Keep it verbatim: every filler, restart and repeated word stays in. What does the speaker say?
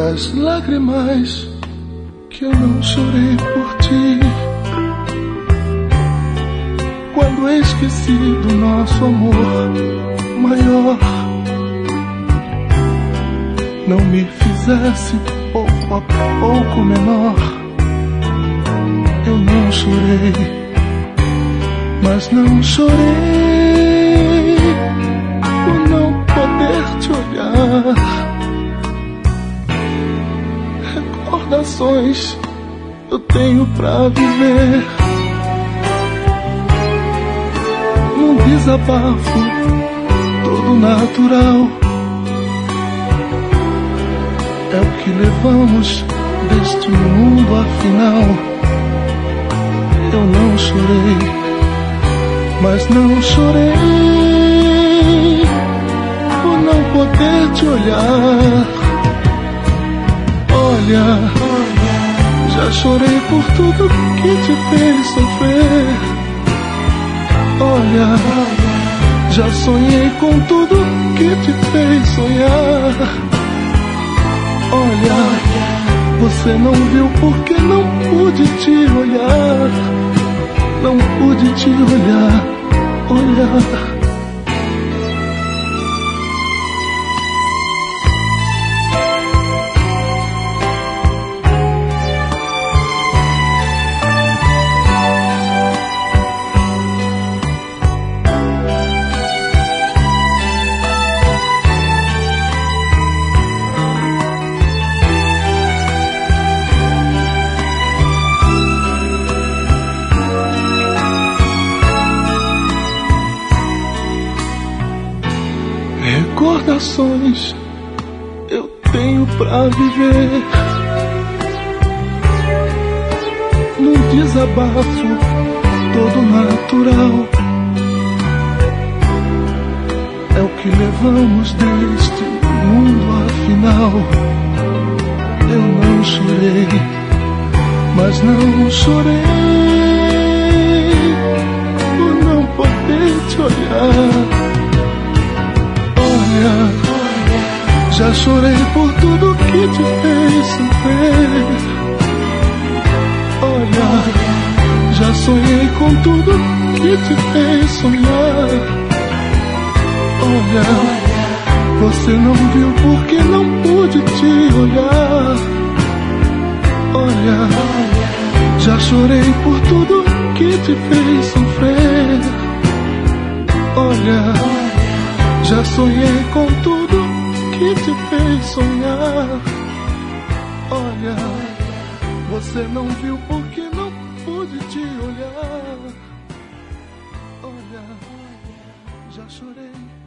as lágrimas que eu não chorei por ti. Quando esqueci do nosso amor maior, não me fizesse pouco a pouco menor. Eu não chorei, mas não chorei por não poder te olhar. Recordações eu tenho pra viver, num desabafo todo natural. É o que levamos deste mundo afinal. Eu não chorei, mas não chorei por não poder te olhar. Olha, já chorei por tudo que te fez sofrer. Olha, já sonhei com tudo que te fez sonhar. Olha, você não viu porque não pude te olhar. Não pude te olhar, olhar. Recordações eu tenho pra viver, num desabafo todo natural. É o que levamos deste mundo afinal. Eu não chorei, mas não chorei por não poder te olhar. Já chorei por tudo que te fez sofrer. Olha, já sonhei com tudo que te fez sonhar. Olha, você não viu porque não pude te olhar. Olha, já chorei por tudo que te fez sofrer. Olha, já sonhei com tudo que te fez sonhar. Olha, você não viu porque não pude te olhar. Olha, já chorei.